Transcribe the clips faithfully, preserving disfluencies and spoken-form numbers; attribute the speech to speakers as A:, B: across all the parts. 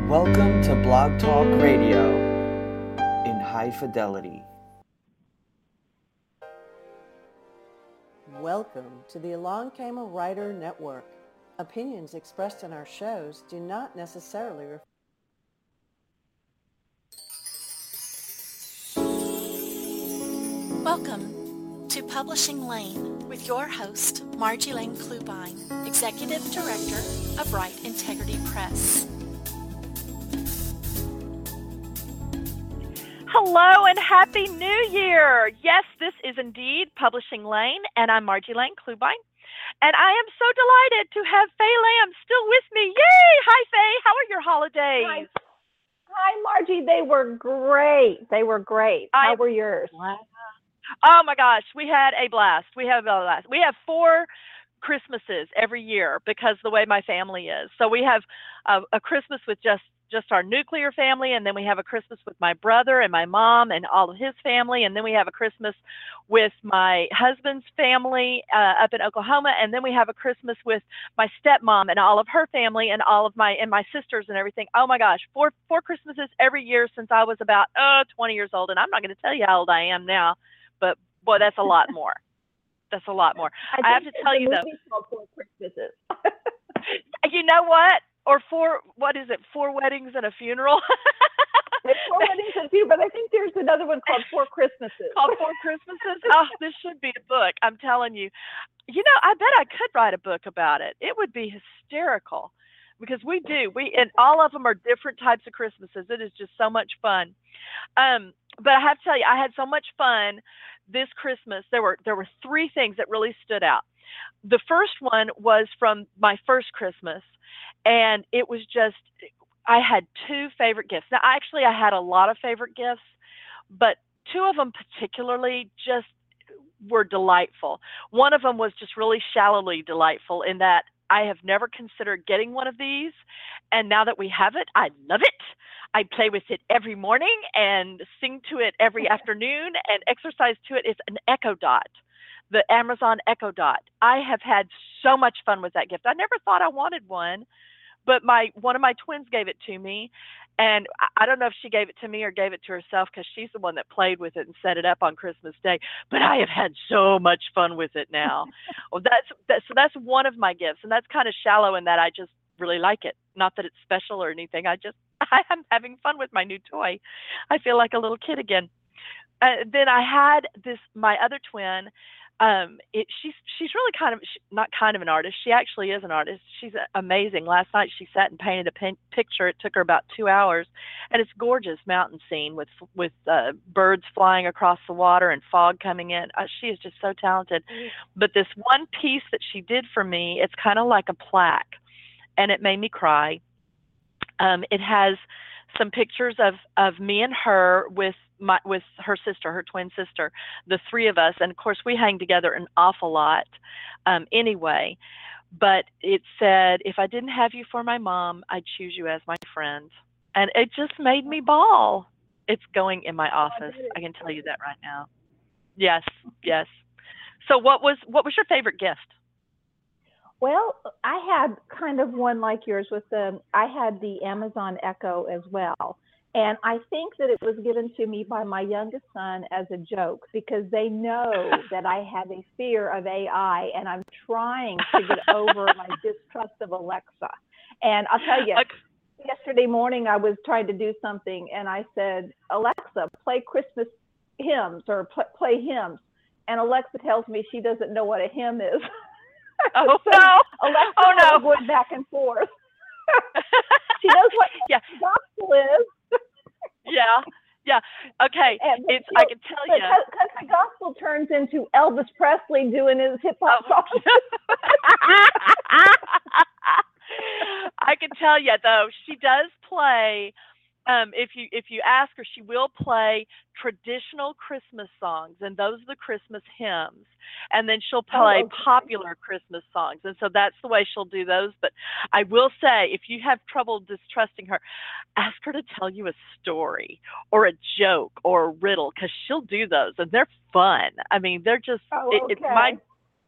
A: Welcome to Blog Talk Radio in high fidelity.
B: Welcome to the Along Came a Writer Network. Opinions expressed in our shows do not necessarily reflect.
C: Welcome to Publishing Lane with your host, Margie Lane Klubine, Executive Director of Right Integrity Press.
D: Hello and Happy New Year! Yes, this is indeed Publishing Lane, and I'm Margie Lane Klubine. And I am so delighted to have Faye Lamb still with me. Yay! Hi, Faye. How are your holidays?
E: Hi, Hi Margie. They were great. They were great. How I, were yours?
D: Oh, my gosh. We had a blast. We have a blast. We have four Christmases every year because the way my family is. So we have a, a Christmas with just just our nuclear family, and then we have a Christmas with my brother and my mom and all of his family, and then we have a Christmas with my husband's family uh, up in Oklahoma, and then we have a Christmas with my stepmom and all of her family and all of my and my sisters and everything. Oh my gosh, four four Christmases every year since I was about uh, twenty years old, and I'm not going to tell you how old I am now, but boy, that's a lot more. That's a lot more.
E: I,
D: I have to tell you though.
E: Called Four Christmases.
D: You know what? Or four, what is it, four weddings and a funeral?
E: There's four weddings and a funeral, but I think there's another one called Four Christmases.
D: Called Four Christmases? Oh, this should be a book, I'm telling you. You know, I bet I could write a book about it. It would be hysterical because we do. We And all of them are different types of Christmases. It is just so much fun. Um, but I have to tell you, I had so much fun this Christmas. There were there were three things that really stood out. The first one was from my first Christmas. And it was just, I had two favorite gifts. Now, actually, I had a lot of favorite gifts, but two of them particularly just were delightful. One of them was just really shallowly delightful in that I have never considered getting one of these. And now that we have it, I love it. I play with it every morning and sing to it every afternoon and exercise to it. It's an Echo Dot. The Amazon Echo Dot. I have had so much fun with that gift. I never thought I wanted one, but my one of my twins gave it to me, and I don't know if she gave it to me or gave it to herself because she's the one that played with it and set it up on Christmas Day. But I have had so much fun with it now. Well, that's that, so that's one of my gifts, and that's kind of shallow in that I just really like it. Not that it's special or anything. I just I am having fun with my new toy. I feel like a little kid again. Uh, then I had this my other twin. Um, it, she's she's really kind of she, not kind of an artist. She actually is an artist. She's amazing. Last night she sat and painted a pin, picture. It took her about two hours, and it's gorgeous mountain scene with with uh, birds flying across the water and fog coming in. Uh, she is just so talented. Mm-hmm. But this one piece that she did for me, it's kind of like a plaque, and it made me cry. Um, it has some pictures of of me and her with. My, with her sister, her twin sister, the three of us. And of course, we hang together an awful lot um, anyway. But it said, if I didn't have you for my mom, I'd choose you as my friend. And it just made me bawl. It's going in my office. I can tell you that right now. Yes, yes. So what was what was your favorite gift?
E: Well, I had kind of one like yours with the, I had the Amazon Echo as well. And I think that it was given to me by my youngest son as a joke because they know that I have a fear of A I and I'm trying to get over my distrust of Alexa. And I'll tell you, okay. Yesterday morning I was trying to do something and I said, Alexa, play Christmas hymns or pl- play hymns. And Alexa tells me she doesn't know what a hymn is.
D: Oh,
E: so
D: no.
E: Alexa
D: oh, no.
E: going back and forth. She knows what
D: yeah.
E: the gospel is.
D: Yeah, yeah. Okay,
E: and,
D: it's
E: you know,
D: I can tell
E: but
D: you.
E: Country gospel turns into Elvis Presley doing his hip hop
D: oh.
E: songs.
D: I can tell you though, she does play. Um, if you if you ask her, she will play traditional Christmas songs, and those are the Christmas hymns. And then she'll play
E: oh, okay.
D: popular Christmas songs, and so that's the way she'll do those. But I will say, if you have trouble distrusting her, ask her to tell you a story or a joke or a riddle, because she'll do those, and they're fun. I mean, they're just
E: oh,
D: it,
E: okay.
D: it, my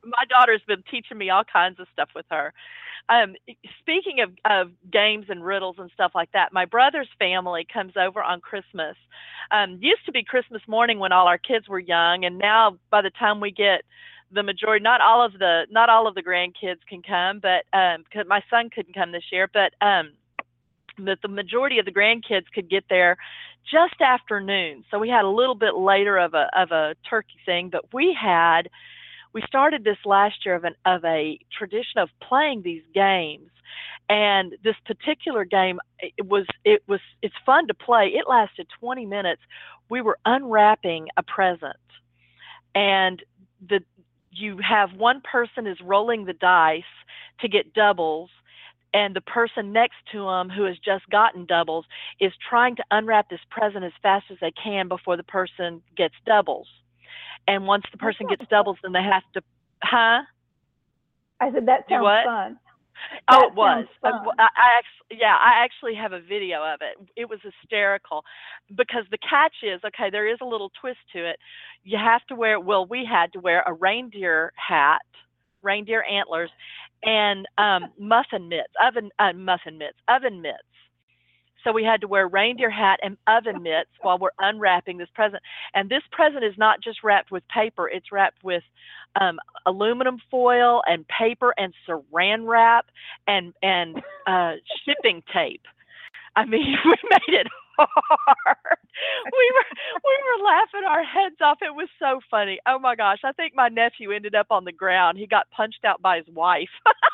D: my daughter's been teaching me all kinds of stuff with her. Um, speaking of, of games and riddles and stuff like that, my brother's family comes over on Christmas. Um, used to be Christmas morning when all our kids were young, and now by the time we get the majority, not all of the not all of the grandkids can come, but um, cause my son couldn't come this year, but um, but the majority of the grandkids could get there just after noon. So we had a little bit later of a of a turkey thing, but we had. We started this last year of an of a tradition of playing these games, and this particular game it was it was it's fun to play. It lasted twenty minutes. We were unwrapping a present, and the you have one person is rolling the dice to get doubles, and the person next to them who has just gotten doubles is trying to unwrap this present as fast as they can before the person gets doubles. And once the person gets doubles, then they have to, huh?
E: I said, that sounds fun.
D: Oh,
E: that
D: it was.
E: Fun.
D: I, I actually, yeah, I actually have a video of it. It was hysterical because the catch is, okay, there is a little twist to it. You have to wear, well, we had to wear a reindeer hat, reindeer antlers, and um, muffin mitts, oven, uh, muffin mitts, oven mitts. So we had to wear reindeer hat and oven mitts while we're unwrapping this present. And this present is not just wrapped with paper. It's wrapped with um, aluminum foil and paper and saran wrap and, and uh, shipping tape. I mean, we made it hard. We were, we were laughing our heads off. It was so funny. Oh, my gosh. I think my nephew ended up on the ground. He got punched out by his wife.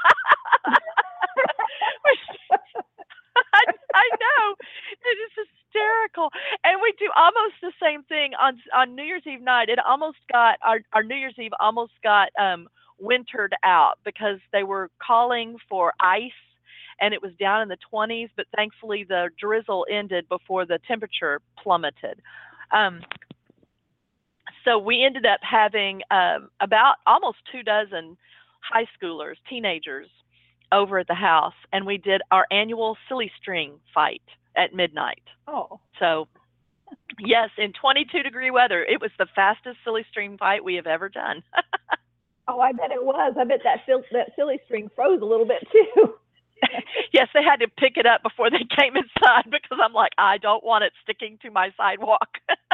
D: I, I know, it is hysterical, and we do almost the same thing on on New Year's Eve night. It almost got our our New Year's Eve almost got um, wintered out because they were calling for ice, and it was down in the twenties. But thankfully, the drizzle ended before the temperature plummeted. Um, so we ended up having um, about almost two dozen high schoolers, teenagers, over at the house, and we did our annual silly string fight at midnight.
E: Oh.
D: So, yes, in twenty-two degree weather, it was the fastest silly string fight we have ever done.
E: Oh, I bet it was. I bet that, that silly string froze a little bit, too.
D: Yes, they had to pick it up before they came inside because I'm like, I don't want it sticking to my sidewalk.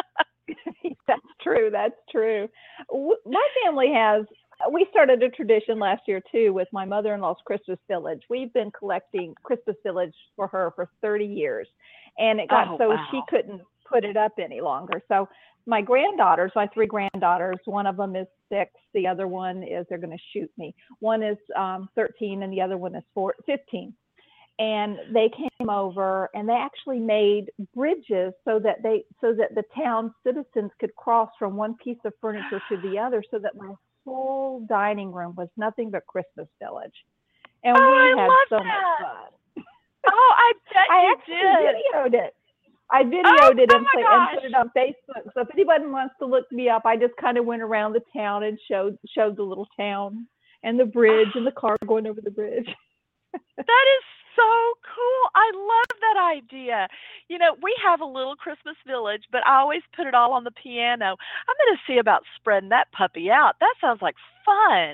E: That's true. That's true. My family has We started a tradition last year, too, with my mother-in-law's Christmas Village. We've been collecting Christmas Village for her for thirty years, and it got
D: oh,
E: so
D: wow.
E: she couldn't put it up any longer. So my granddaughters, my three granddaughters, one of them is six. The other one is, they're going to shoot me. One is um, thirteen, and the other one is four, fifteen. And they came over, and they actually made bridges so that they so that the town citizens could cross from one piece of furniture to the other, so that my whole dining room was nothing but Christmas Village, and
D: oh,
E: we
D: I
E: had
D: love
E: so
D: that.
E: much fun.
D: Oh, I bet
E: I
D: you
E: actually
D: did.
E: videoed it. I videoed
D: oh,
E: it
D: oh
E: and,
D: my
E: put, and put it on Facebook. So if anybody wants to look me up, I just kind of went around the town and showed showed the little town and the bridge and the car going over the bridge.
D: That is so cool. I love that idea. You know, we have a little Christmas Village, but I always put it all on the piano. I'm going to see about spreading that puppy out. That sounds like fun.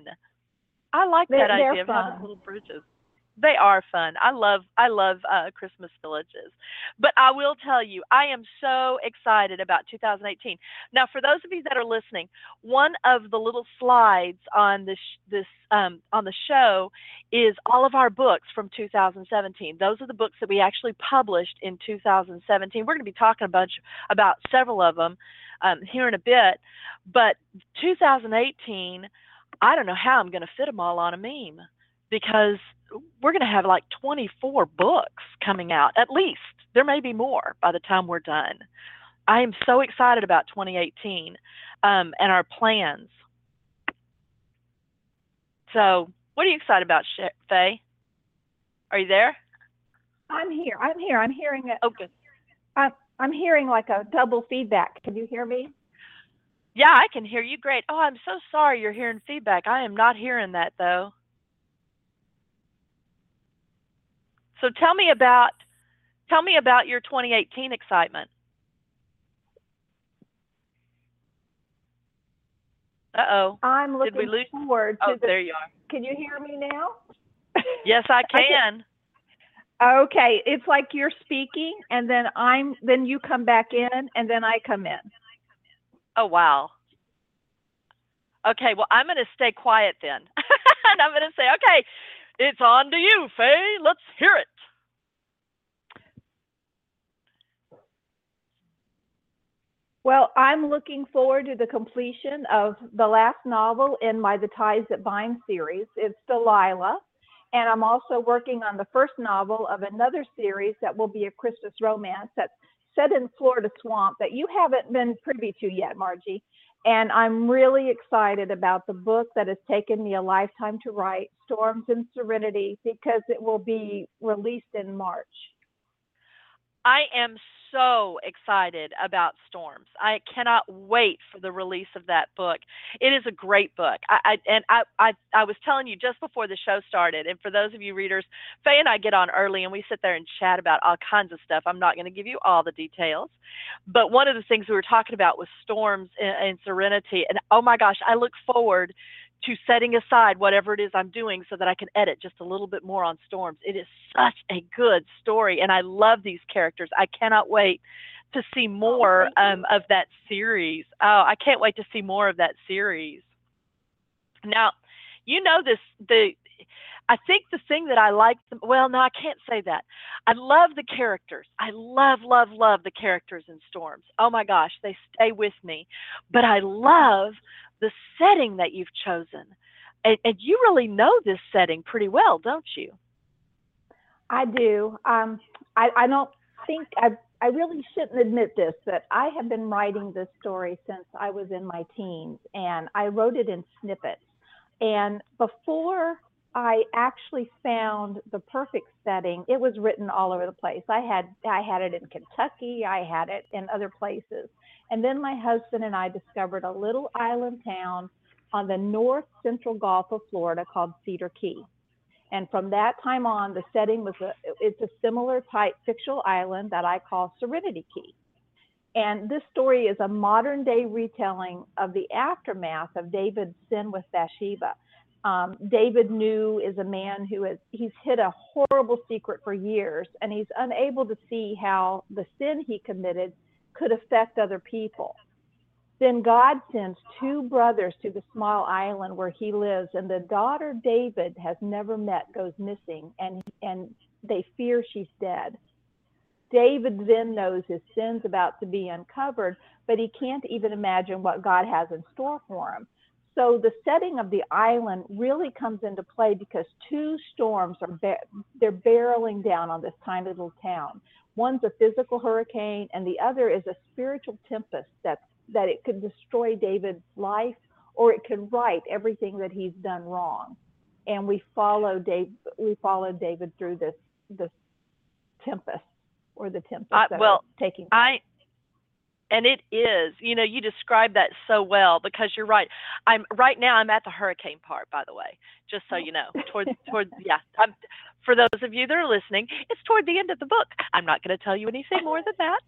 D: I like
E: They're,
D: that idea
E: they're
D: of
E: fun.
D: having little bridges. They are fun. I love I love uh, Christmas villages. But I will tell you, I am so excited about two thousand eighteen. Now, for those of you that are listening, one of the little slides on this this um, on the show is all of our books from two thousand seventeen. Those are the books that we actually published in two thousand seventeen. We're going to be talking a bunch about several of them um, here in a bit. But two thousand eighteen, I don't know how I'm going to fit them all on a meme, because we're going to have like twenty-four books coming out, at least. There may be more by the time we're done. I am so excited about twenty eighteen um, and our plans. So what are you excited about, Faye? Are you there?
E: I'm here. I'm here. I'm hearing it.
D: Oh, good.
E: I'm, I'm hearing like a double feedback. Can you hear me?
D: Yeah, I can hear you great. Oh, I'm so sorry you're hearing feedback. I am not hearing that, though. So tell me about tell me about your twenty eighteen excitement. Uh-oh.
E: I'm
D: Did we
E: looking
D: lose?
E: forward to
D: Oh,
E: the.
D: there you are.
E: Can you hear me now?
D: Yes, I
E: Okay.
D: can.
E: Okay, it's like you're speaking, and then I'm, then you come back in, and then I come in.
D: Oh, wow. Okay, well, I'm going to stay quiet then. And I'm going to say, okay, it's on to you, Faye. Let's hear it.
E: Well, I'm looking forward to the completion of the last novel in my The Ties That Bind series. It's Delilah. And I'm also working on the first novel of another series that will be a Christmas romance that's set in Florida swamp that you haven't been privy to yet, Margie. And I'm really excited about the book that has taken me a lifetime to write, Storms in Serenity, because it will be released in March.
D: I am so excited about Storms. I cannot wait for the release of that book. It is a great book. I, I and I, I I was telling you just before the show started, and for those of you readers, Faye and I get on early and we sit there and chat about all kinds of stuff. I'm not going to give you all the details, but one of the things we were talking about was Storms and Serenity, and oh my gosh, I look forward to setting aside whatever it is I'm doing so that I can edit just a little bit more on Storms. It is such a good story, and I love these characters. I cannot wait to see more
E: oh,
D: um, of that series. Oh, I can't wait to see more of that series. Now, you know this, the I think the thing that I like, well, no, I can't say that. I love the characters. I love, love, love the characters in Storms. Oh my gosh, they stay with me. But I love the setting that you've chosen. And, and you really know this setting pretty well, don't you?
E: I do. Um, I, I don't think, I, I really shouldn't admit this, but I have been writing this story since I was in my teens, and I wrote it in snippets. And before I actually found the perfect setting, it was written all over the place. I had I had it in Kentucky, I had it in other places. And then my husband and I discovered a little island town on the north central Gulf of Florida called Cedar Key. And from that time on, the setting was a, it's a similar type fictional island that I call Serenity Key. And this story is a modern day retelling of the aftermath of David's sin with Bathsheba. Um, David New is a man who has, he's hid a horrible secret for years, and he's unable to see how the sin he committed could affect other people. Then God sends two brothers to the small island where he lives, and the daughter David has never met goes missing, and, and they fear she's dead. David then knows his sin's about to be uncovered, but he can't even imagine what God has in store for him. So the setting of the island really comes into play because two storms are ba- they're barreling down on this tiny little town. One's a physical hurricane, and the other is a spiritual tempest that that it could destroy David's life, or it could right everything that he's done wrong. And we follow Dave. We followed David through this this tempest, or the tempest
D: I,
E: that
D: well,
E: are taking place.
D: I. And it is, you know, you describe that so well, because you're right. I'm right now, I'm at the hurricane part, by the way, just so you know, toward, toward, yeah. I'm, for those of you that are listening, it's toward the end of the book. I'm not going to tell you anything more than that,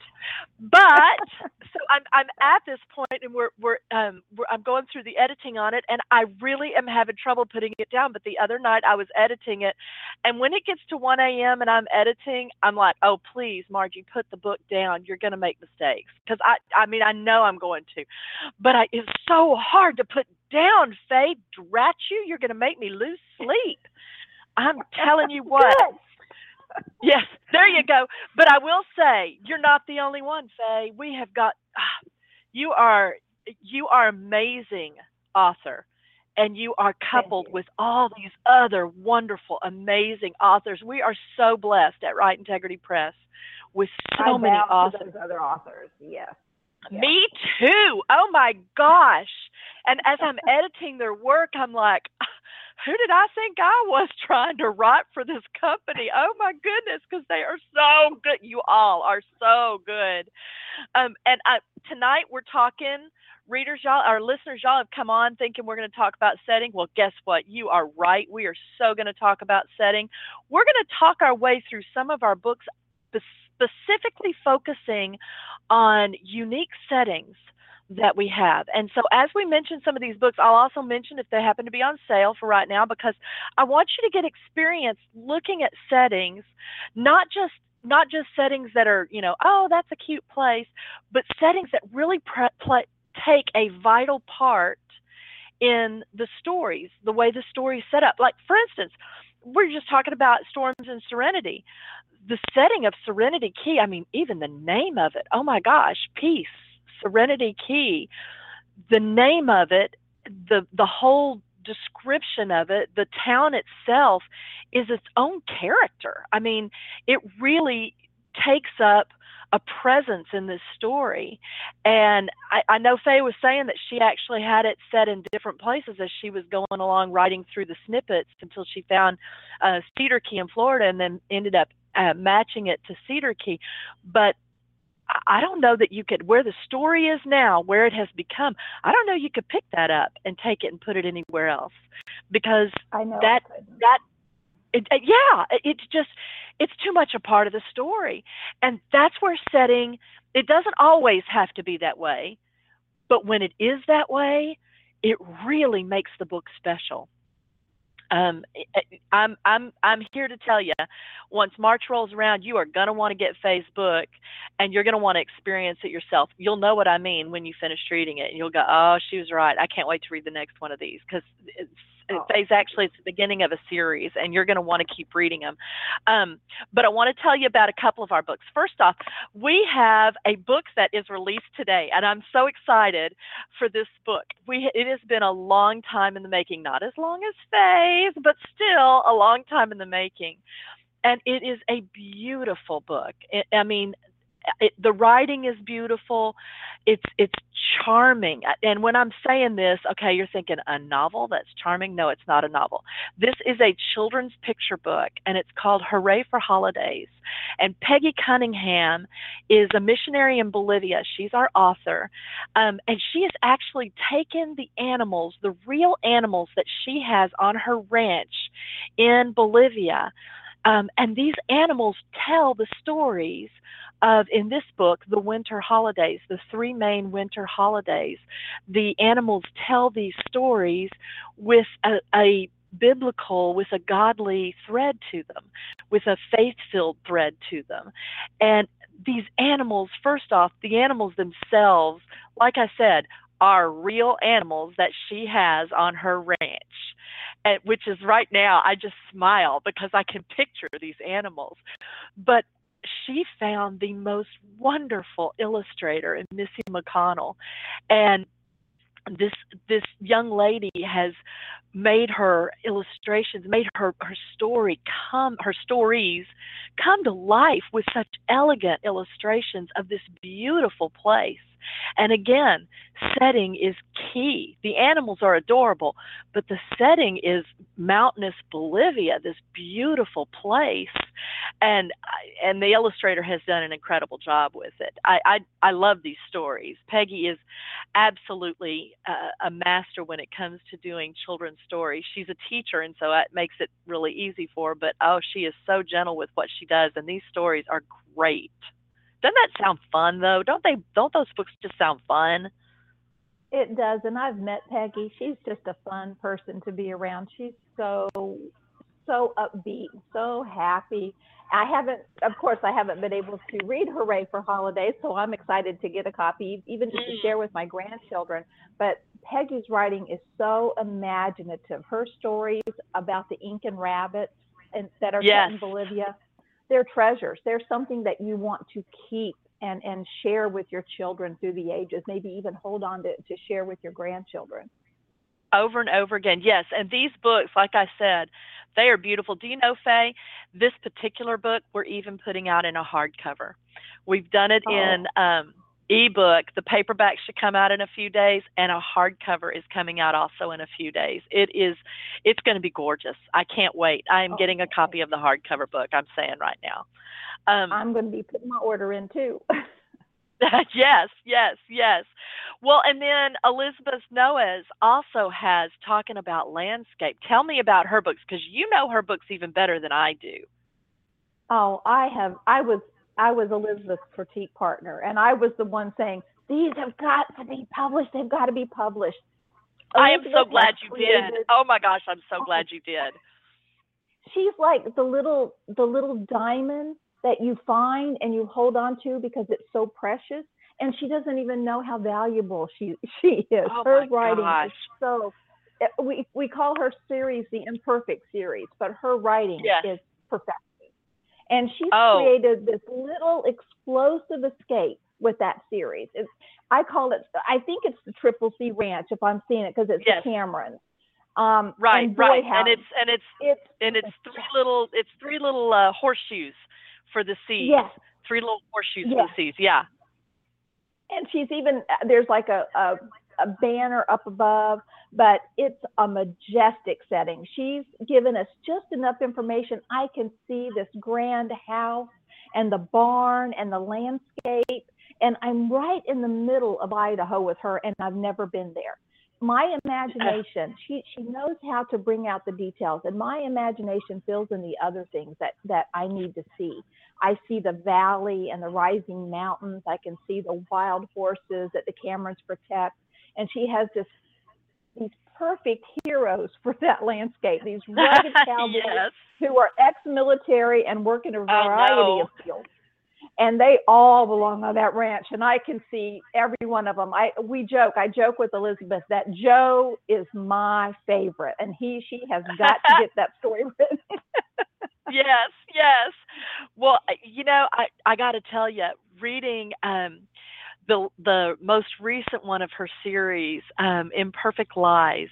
D: but so I'm, I'm at this point, and we're, we're, um, we're, I'm going through the editing on it, and I really am having trouble putting it down. But the other night I was editing it, and when it gets to one a.m. and I'm editing, I'm like, oh, please, Margie, put the book down. You're going to make mistakes. Because I, I mean, I know I'm going to, but I, it's so hard to put down, Faye. Drat you, you're going to make me lose sleep. I'm telling you what. Yes, there you go. But I will say, you're not the only one, Faye. We have got, you are, you are amazing author, and you are coupled
E: you.
D: with all these other wonderful, amazing authors. We are so blessed at Right Integrity Press with so
E: I
D: many
E: bow
D: authors.
E: to those other authors, yes. Yeah.
D: Me too. Oh my gosh. And as I'm editing their work, I'm like, who did I think I was trying to write for this company? Oh my goodness, because they are so good. You all are so good. Um, and I, tonight we're talking, readers, y'all, our listeners, y'all have come on thinking we're going to talk about setting. Well, guess what? You are right. We are so going to talk about setting. We're going to talk our way through some of our books, specifically focusing on unique settings that we have. And so as we mention some of these books, I'll also mention if they happen to be on sale for right now, because I want you to get experience looking at settings, not just not just settings that are, you know, oh, that's a cute place, but settings that really pre- play, take a vital part in the stories, the way the story is set up. Like, for instance, we're just talking about Storms and Serenity. The setting of Serenity Key, I mean, even the name of it, oh my gosh, Peace, Serenity Key, the name of it, the the whole description of it, the town itself is its own character. I mean, it really takes up a presence in this story. And I, I know Faye was saying that she actually had it set in different places as she was going along writing through the snippets until she found uh, Cedar Key in Florida, and then ended up uh, matching it to Cedar Key. But I don't know that you could, where the story is now, where it has become, I don't know you could pick that up and take it and put it anywhere else, because
E: I know
D: that, that, it, uh, yeah, it, it's just, it's too much a part of the story. And that's where setting, it doesn't always have to be that way, but when it is that way, it really makes the book special. Um, I'm I'm I'm here to tell you, once March rolls around, you are gonna want to get Faye's book, and you're gonna want to experience it yourself. You'll know what I mean when you finish reading it, and you'll go, "Oh, she was right. I can't wait to read the next one of these," because oh. Faye's actually, it's the beginning of a series, and you're gonna want to keep reading them. Um, but I want to tell you about a couple of our books. First off, we have a book that is released today, and I'm so excited for this book. We it has been a long time in the making, not as long as Faye, but still a long time in the making. And it is a beautiful book. It, I mean, it, the writing is beautiful. It's it's charming. And when I'm saying this, okay, you're thinking a novel that's charming? No, it's not a novel. This is a children's picture book, and it's called Hooray for Holidays. And Peggy Cunningham is a missionary in Bolivia. She's our author. Um, and she has actually taken the animals, the real animals that she has on her ranch in Bolivia. Um, and these animals tell the stories of, in this book, the winter holidays, the three main winter holidays. The animals tell these stories with a, a biblical, with a godly thread to them, with a faith-filled thread to them. And these animals, first off, the animals themselves, like I said, are real animals that she has on her ranch. And, which is right now, I just smile because I can picture these animals. But she found the most wonderful illustrator in Missy McConnell. And this this young lady has made her illustrations, made her, her story come, her stories come to life with such elegant illustrations of this beautiful place. And again, setting is key. The animals are adorable, but the setting is mountainous Bolivia, this beautiful place. And and the illustrator has done an incredible job with it. I I, I love these stories. Peggy is absolutely a, a master when it comes to doing children's stories. She's a teacher, and so that makes it really easy for her. But oh, she is so gentle with what she does, and these stories are great. Doesn't that sound fun, though? Don't they? Don't those books just sound fun?
E: It does, and I've met Peggy. She's just a fun person to be around. She's so, so upbeat, so happy. I haven't, of course, I haven't been able to read Hooray for Holidays, so I'm excited to get a copy, even just to share with my grandchildren. But Peggy's writing is so imaginative. Her stories about the Incan rabbits and, that are
D: yes.
E: set in Bolivia, they're treasures. They're something that you want to keep and, and share with your children through the ages, maybe even hold on to, to share with your grandchildren.
D: Over and over again, yes. And these books, like I said, they are beautiful. Do you know, Faye, this particular book we're even putting out in a hardcover. We've done it oh. in um, ebook. The paperback should come out in a few days, and a hardcover is coming out also in a few days. It is, it's going to be gorgeous. I can't wait. I am oh, getting a copy of the hardcover book, I'm saying right now. Um,
E: I'm going to be putting my order in too.
D: yes, yes, yes. Well, and then Elizabeth Noes also has Talking About Landscape. Tell me about her books, because you know her books even better than I do.
E: Oh, I have. I was I was Elizabeth's critique partner, and I was the one saying, these have got to be published. They've got to be published.
D: I am so
E: Elizabeth
D: glad
E: has
D: you
E: created-
D: did. Oh my gosh, I'm so glad you did.
E: She's like the little the little diamond that you find and you hold on to because it's so precious, and she doesn't even know how valuable she she is.
D: Oh
E: Her
D: my
E: writing
D: gosh.
E: is so we we call her series the imperfect series, but her writing
D: Yes.
E: is perfection. And she's
D: Oh.
E: created this little explosive escape with that series. It's, I call it, I think it's the Triple C Ranch if I'm seeing it, because it's
D: Yes.
E: the Camerons. Um,
D: Right,
E: and boy,
D: right.
E: how-
D: And it's and it's
E: it's
D: and it's three little it's three little uh, horseshoes for the seas.
E: Yes.
D: Three little horseshoes
E: Yes.
D: for the seas. Yeah.
E: and she's even, there's like a, a, a banner up above, but it's a majestic setting. She's given us just enough information. I can see this grand house and the barn and the landscape, and I'm right in the middle of Idaho with her, and I've never been there. My imagination, she, she knows how to bring out the details, and my imagination fills in the other things that, that I need to see. I see the valley and the rising mountains. I can see the wild horses that the Camerons protect. And she has this, these perfect heroes for that landscape, these rugged cowboys
D: Yes.
E: who are ex-military and work in a variety
D: know.
E: of fields. And they all belong on that ranch, and I can see every one of them. I we joke, I joke with Elizabeth that Joe is my favorite, and he she has got to get that story written.
D: Yes, yes. Well, you know, I, I got to tell you, reading um, the the most recent one of her series, um, Imperfect Lies,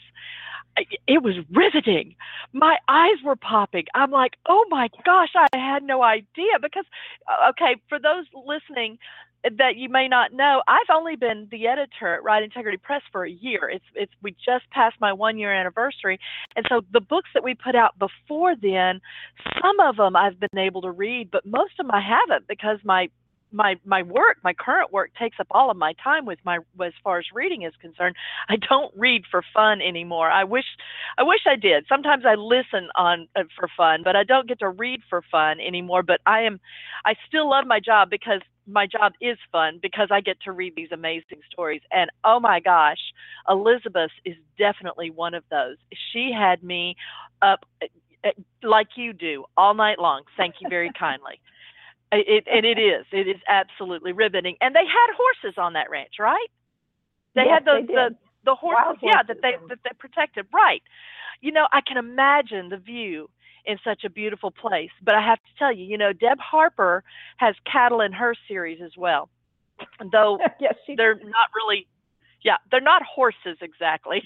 D: it was riveting. My eyes were popping. I'm like, oh my gosh, I had no idea. Because, okay, for those listening that you may not know, I've only been the editor at Right Integrity Press for a year. It's it's we just passed my one year anniversary, and so the books that we put out before then, some of them I've been able to read, but most of them I haven't, because my my my work, my current work, takes up all of my time with my as far as reading is concerned. I don't read for fun anymore. I wish I wish I did. Sometimes I listen on uh, for fun, but I don't get to read for fun anymore. But I am I still love my job, because my job is fun, because I get to read these amazing stories. And oh my gosh, Elizabeth is definitely one of those. She had me up uh, like you do all night long. Thank you very kindly. It, and it is. It is absolutely riveting. And they had horses on that ranch, right? They
E: Yes,
D: had those
E: they
D: the
E: did.
D: the horses,
E: Wild
D: yeah, that
E: horses.
D: they that they protected, right? You know, I can imagine the view in such a beautiful place. But I have to tell you, you know, Deb Harper has cattle in her series as well, though
E: Yes, she
D: they're not really, yeah, they're not horses exactly.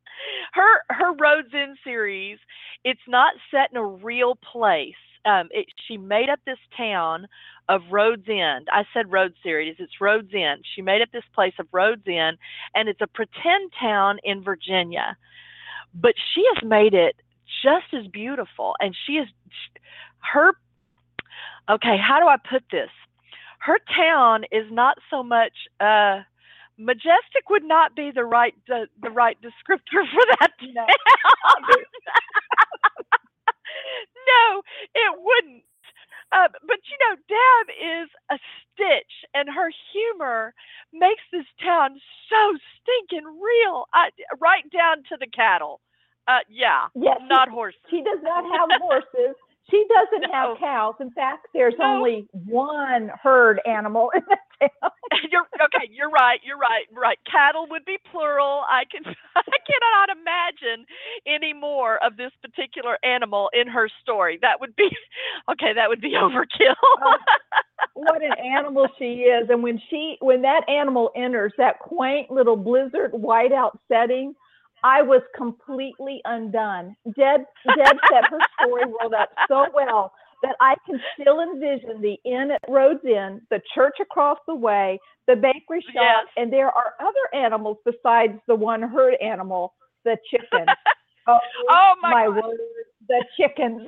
D: her her Roads End series, it's not set in a real place. Um, it, she made up this town of Roads End. I said Road series. It's Roads End. She made up this place of Roads End, and it's a pretend town in Virginia. But she has made it just as beautiful. And she is her. Okay, how do I put this? Her town is not so much. Uh, majestic would not be the right the, the right descriptor for that
E: No.
D: town. No, it wouldn't. Uh, but, you know, Deb is a stitch, and her humor makes this town so stinking real, I, right down to the cattle. Uh, yeah,
E: Yes,
D: not horses.
E: She does not have horses. She doesn't
D: No.
E: have cows. In fact, there's
D: No.
E: only one herd animal in the town.
D: You're okay. You're right. You're right. Right. Cattle would be plural. I can. I cannot imagine any more of this particular animal in her story. That would be okay. That would be overkill.
E: Oh, what an animal she is! And when she, when that animal enters that quaint little blizzard whiteout setting, I was completely undone. Deb, Deb set her story world up so well that I can still envision the inn at Roads End, the church across the way, the bakery shop,
D: Yes.
E: and there are other animals besides the one herd animal, the chicken. Oh,
D: Oh, my
E: my
D: God.
E: word, the chickens.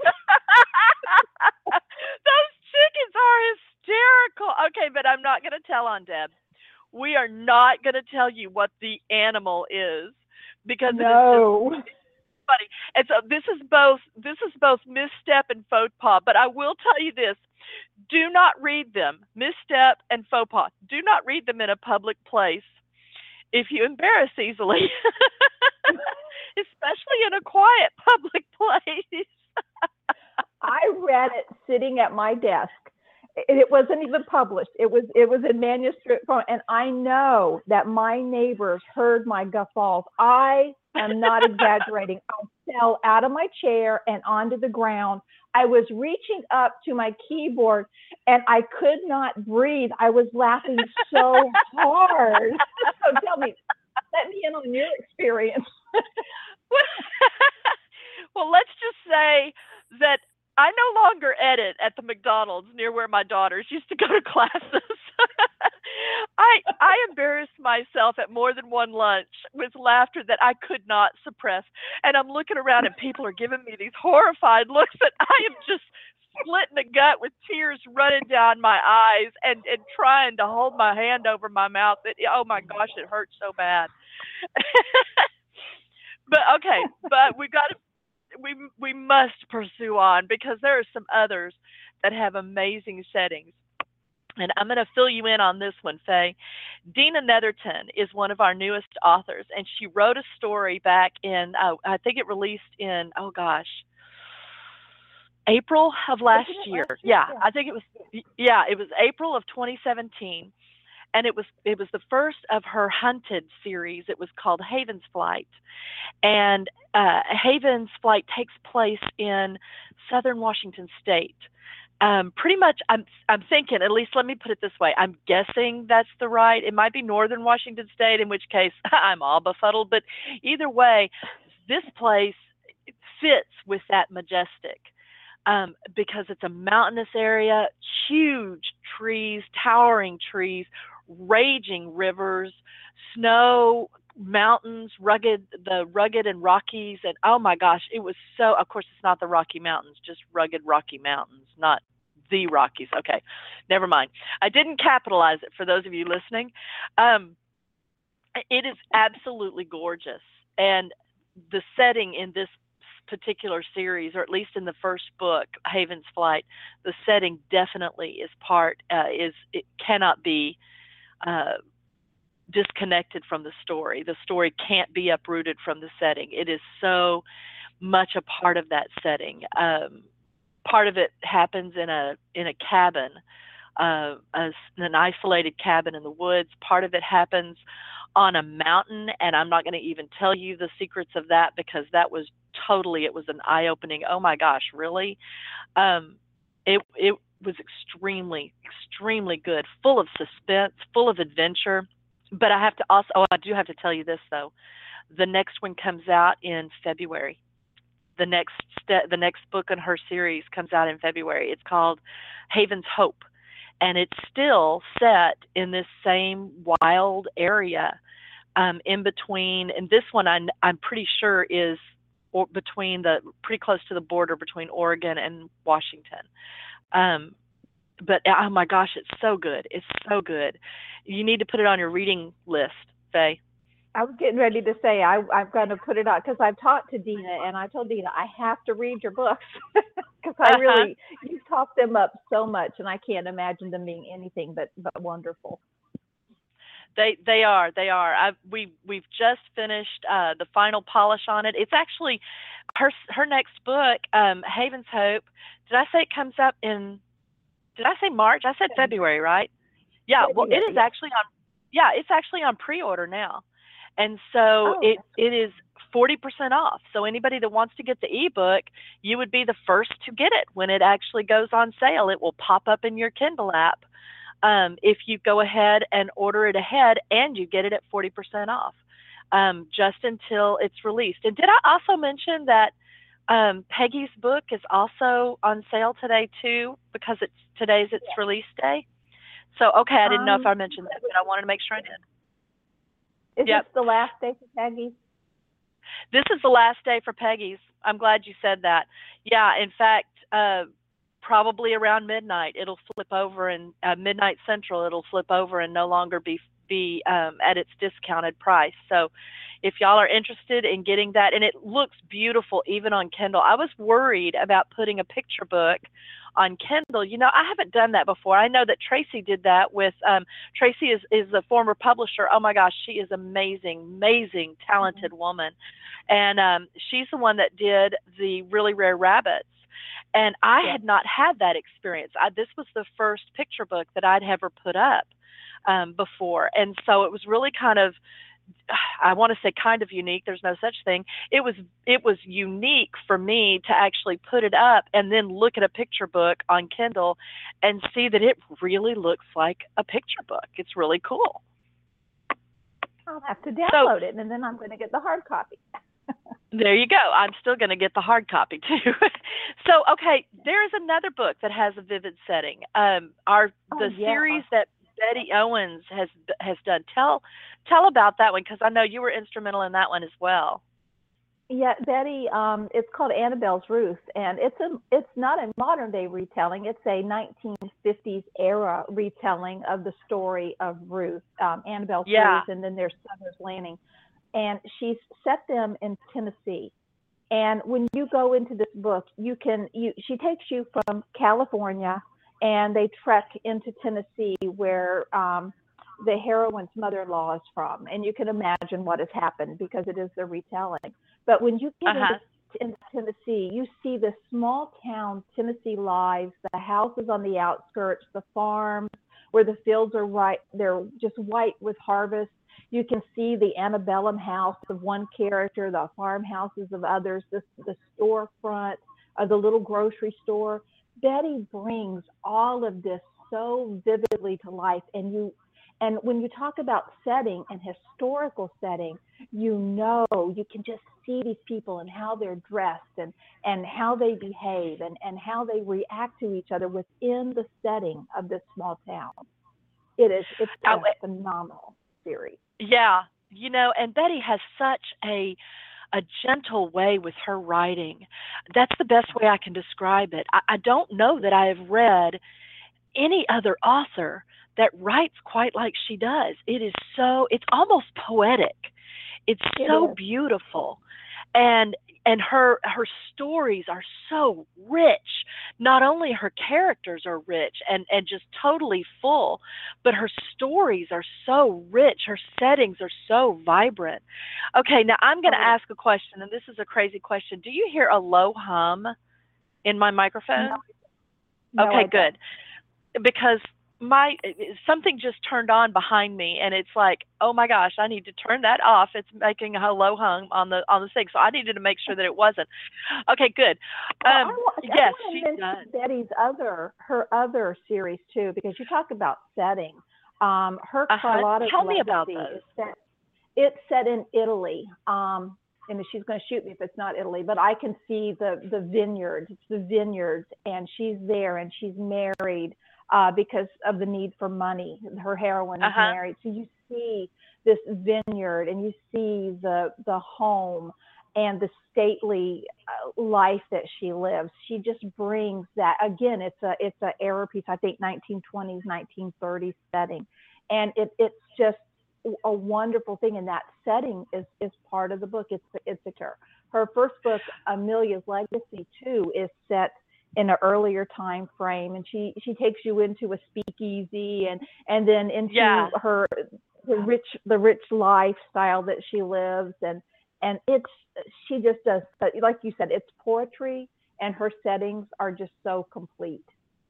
D: Those chickens are hysterical. Okay, but I'm not going to tell on Deb. We are not going to tell you what the animal is, because it is
E: No.
D: just funny. And so this is both this is both misstep and faux pas. But I will tell you this: Do not read them. Misstep and faux pas. Do not read them in a public place if you embarrass easily, especially in a quiet public place.
E: I read it sitting at my desk. It wasn't even published. It was it was in manuscript form, and I know that my neighbors heard my guffaws. I am not exaggerating. I fell out of my chair and onto the ground. I was reaching up to my keyboard, and I could not breathe. I was laughing so hard. So tell me, let me in on your experience.
D: Well, let's just say that I no longer edit at the McDonald's near where my daughters used to go to classes. I I embarrassed myself at more than one lunch with laughter that I could not suppress. And I'm looking around and people are giving me these horrified looks that I am just split in the gut with tears running down my eyes and, and trying to hold my hand over my mouth. That, oh my gosh, it hurts so bad. But okay, but we got to we we must pursue on because there are some others that have amazing settings. And I'm going to fill you in on this one, Faye. Dina Netherton is one of our newest authors, and she wrote a story back in, uh, I think it released in, oh gosh, April of last year.
E: last year.
D: Yeah,
E: Yeah,
D: I think it was, yeah, it was April of twenty seventeen. And it was it was the first of her Hunted series. It was called Haven's Flight. And uh, Haven's Flight takes place in southern Washington State. Um, pretty much, I'm I'm thinking, at least let me put it this way, I'm guessing that's the right, it might be northern Washington State, in which case I'm all befuddled. But either way, this place fits with that majestic. Um, because it's a mountainous area, huge trees, towering trees, raging rivers, snow, mountains, rugged, the rugged and Rockies. And oh my gosh, it was so, of course, it's not the Rocky Mountains, just rugged Rocky Mountains, not the Rockies. Okay, never mind. I didn't capitalize it for those of you listening. Um, it is absolutely gorgeous. And the setting in this particular series, or at least in the first book, Haven's Flight, the setting definitely is part, uh, is it cannot be uh, disconnected from the story. The story can't be uprooted from the setting. It is so much a part of that setting. Um, part of it happens in a in a cabin, uh, a, an isolated cabin in the woods. Part of it happens on a mountain, and I'm not going to even tell you the secrets of that because that was totally, it was an eye-opening, oh my gosh, really? Um, it it was extremely, extremely good, full of suspense, full of adventure. But I have to also, oh, I do have to tell you this though. The next one comes out in February. The next ste- the next book in her series comes out in February. It's called Haven's Hope. And it's still set in this same wild area um, in between. And this one, I'm, I'm pretty sure, is or between the pretty close to the border between Oregon and Washington. Um, but oh my gosh, it's so good. It's so good. You need to put it on your reading list, Faye.
E: I was getting ready to say I, I'm going to put it on because I've talked to Dina and I told Dina I have to read your books because I really uh-huh. you talk them up so much and I can't imagine them being anything but but wonderful.
D: They they are they are. I've, we we've just finished uh, the final polish on it. It's actually her her next book, um, Haven's Hope. Did I say it comes up in? Did I say March? I said February, right? Yeah. Well, it is actually on. Yeah, it's actually on pre-order now. And so oh. it, it is forty percent off. So anybody that wants to get the ebook, you would be the first to get it when it actually goes on sale. It will pop up in your Kindle app um, if you go ahead and order it ahead, and you get it at forty percent off um, just until it's released. And did I also mention that um, Peggy's book is also on sale today too, because it's today's its yeah. release day? So, okay, I didn't um, know if I mentioned that, but I wanted to make sure I did.
E: Is yep. this the last day for Peggy's?
D: This is the last day for Peggy's. I'm glad you said that. Yeah, in fact, uh, probably around midnight, it'll flip over, and uh, midnight central, it'll flip over and no longer be be um, at its discounted price. So if y'all are interested in getting that, and it looks beautiful even on Kindle. I was worried about putting a picture book on Kindle. You know, I haven't done that before. I know that Tracy did that with, um, Tracy is, is the former publisher. Oh my gosh, she is amazing, amazing, talented woman. And um, she's the one that did the Really Rare Rabbits. And I
E: Yeah.
D: had not had that experience. I, this was the first picture book that I'd ever put up um, before. And so it was really kind of, I want to say kind of unique. There's no such thing. It was it was unique for me to actually put it up and then look at a picture book on Kindle and see that it really looks like a picture book. It's really cool.
E: I'll have to download so, it, and then I'm going to get the hard copy.
D: There you go. I'm still going to get the hard copy too. So, okay, there is another book that has a vivid setting. Um, our
E: Oh,
D: the
E: yeah.
D: series that Betty Owens has has done. Tell tell about that one, because I know you were instrumental in that one as well.
E: Yeah, Betty. Um, it's called Annabelle's Ruth, and it's a it's not a modern day retelling. It's a nineteen fifties era retelling of the story of Ruth, um, Annabelle's
D: Yeah.
E: Ruth, and then there's Summer's Landing, and she's set them in Tennessee. And when you go into this book, you can you she takes you from California, and they trek into Tennessee, where um, the heroine's mother-in-law is from, and you can imagine what has happened because it is the retelling. But when you get
D: Uh-huh.
E: into, into Tennessee, you see the small town Tennessee lives, the houses on the outskirts, the farms where the fields are right, they're just white with harvest. You can see the antebellum house of one character, the farmhouses of others, the, the storefront of the little grocery store. Betty brings all of this so vividly to life, and you and when you talk about setting and historical setting, you know, you can just see these people and how they're dressed and and how they behave and and how they react to each other within the setting of this small town. It is it's a
D: Oh,
E: phenomenal series.
D: Yeah, you know, and Betty has such a a gentle way with her writing. That's the best way I can describe it. I, I don't know that I have read any other author that writes quite like she does. It is so, it's almost poetic. It's
E: It
D: so
E: is.
D: beautiful. And and her her stories are so rich. Not only her characters are rich and, and just totally full, but her stories are so rich. Her settings are so vibrant. Okay, now I'm going to
E: Oh.
D: ask a question, and this is a crazy question. Do you hear a low hum in my microphone?
E: No, no, I
D: Okay,
E: don't.
D: good. Because my something just turned on behind me, and it's like, oh my gosh, I need to turn that off. It's making a low hum on the on the thing, so I needed to make sure that it wasn't. Okay, good.
E: Well,
D: Um,
E: I, wa- I
D: yes,
E: want
D: she
E: to mention
D: does.
E: Betty's other her other series too, because you talk about setting. Um, her
D: Uh-huh.
E: Carlotta's
D: Tell me about
E: Legacy
D: those.
E: is set. It's set in Italy. Um, and she's going to shoot me if it's not Italy, but I can see the the vineyards. It's the vineyards, and she's there, and she's married uh, because of the need for money. Her heroine is
D: Uh-huh.
E: married, so you see this vineyard, and you see the the home and the stately uh, life that she lives. She just brings that. Again, it's a it's a era piece. I think nineteen twenties, nineteen thirties setting, and it it's just a wonderful thing. And that setting is is part of the book. It's it's a her her first book, Amelia's Legacy, too, is set in an earlier time frame, and she she takes you into a speakeasy and and then into
D: Yeah.
E: her the rich the rich lifestyle that she lives, and and it's she just does, like you said, it's poetry, and her settings are just so complete.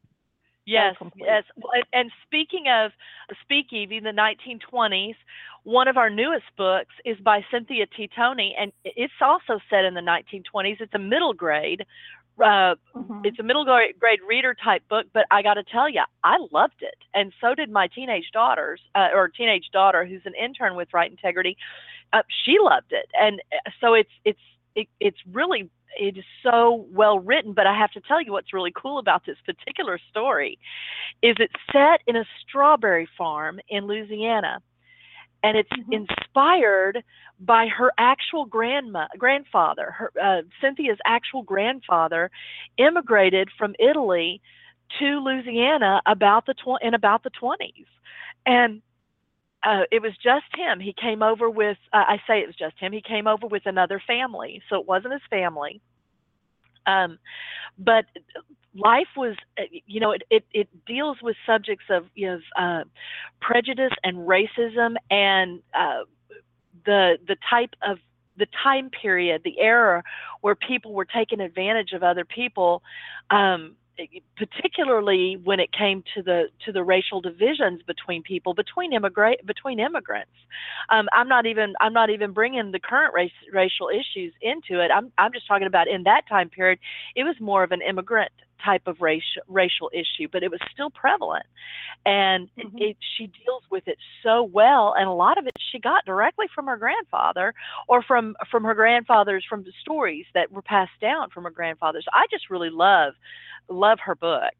D: Yes,
E: complete.
D: yes. Well, and, and speaking of Speakeasy, the nineteen twenties, one of our newest books is by Cynthia T. Toney, and it's also set in the nineteen twenties. It's a middle grade, uh,
E: Mhm.
D: it's a middle grade grade reader type book, but I got to tell you, I loved it, and so did my teenage daughters, uh, or teenage daughter, who's an intern with Right Integrity. Uh, she loved it, and uh, so it's it's it, it's really. It is so well written, but I have to tell you what's really cool about this particular story is it's set in a strawberry farm in Louisiana, and it's
E: Mhm.
D: inspired by her actual grandma, grandfather. Her, uh, Cynthia's actual grandfather immigrated from Italy to Louisiana about the tw- in about the twenties, and Uh, it was just him. He came over with, uh, I say it was just him, he came over with another family. So it wasn't his family. Um, but life was, uh, you know, it, it, it deals with subjects of, you know, uh, prejudice and racism and uh, the the type of the time period, the era where people were taking advantage of other people, um, particularly when it came to the to the racial divisions between people, between immigrant between immigrants. Um, I'm not even I'm not even bringing the current race, racial issues into it. I'm I'm just talking about in that time period, it was more of an immigrant type of racial racial issue, but it was still prevalent, and mm-hmm. it, it, she deals with it so well, and a lot of it she got directly from her grandfather, or from from her grandfathers, from the stories that were passed down from her grandfathers. I just really love love her book.